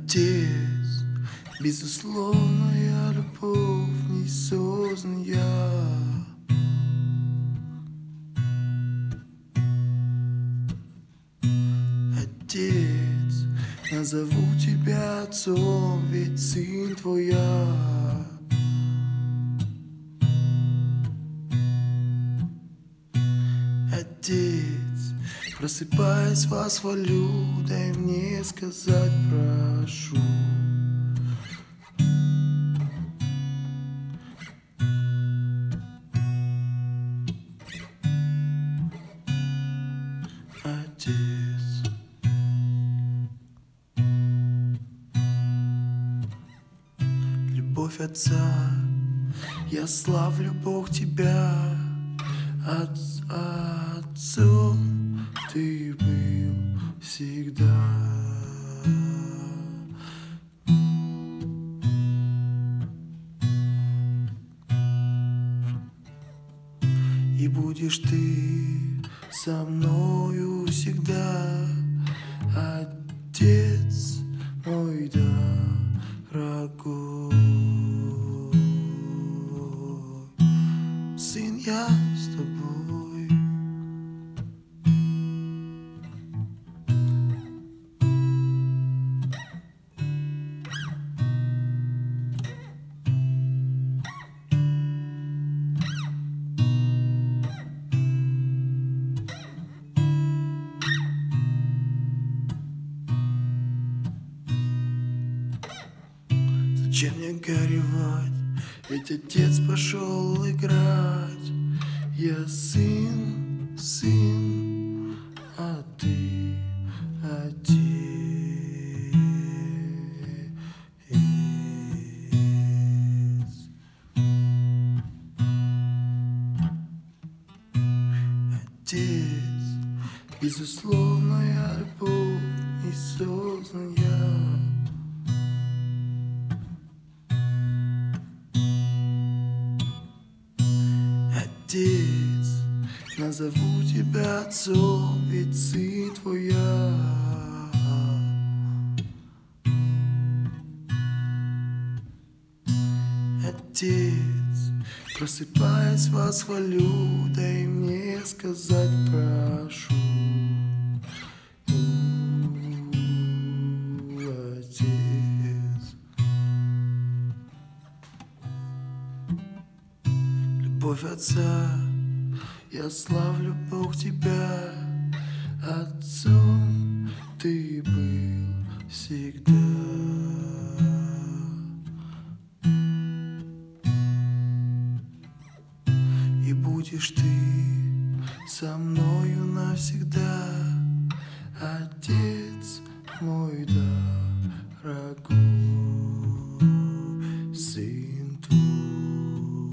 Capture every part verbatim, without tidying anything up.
Отец, безусловная любовь неосознанная. Отец, назову тебя отцом, ведь сын твоя. Отец, просыпаясь, вас хвалю, дай мне сказать прошу. Отец, любовь Отца, я славлю Бог тебя. Отц, Отцом ты был всегда. И будешь ты со мною всегда, Отец мой дорогой. Сын, я с тобой. Зачем мне горевать? Ведь Отец пошел играть. Я сын, сын, а ты Отец. Отец, безусловная любовь неосознанная. Отец, назову тебя отцом, ведь сын твоя. Отец, просыпаясь, вас хвалю, дай мне сказать прошу. Отец, любовь Отца, я славлю Бог тебя. Отцом ты был всегда. И будешь ты со мною навсегда, Отец мой дорогой, сын твой.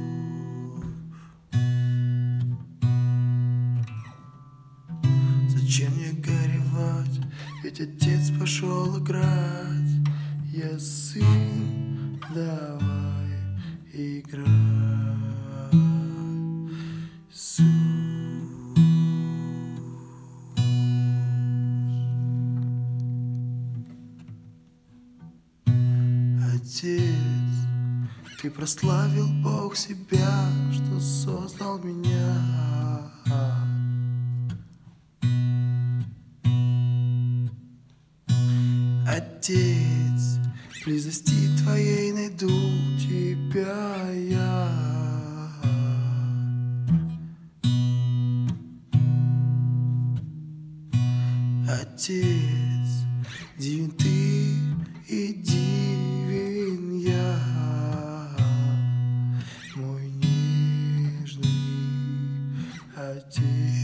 Зачем мне горевать? Ведь Отец пошел играть. Я сын, давай играть. Отец, ты прославил Бог себя, что создал меня. Отец, в близости твоей найду тебя я. Отец, дивен ты и дивен я, мой нежный Отец.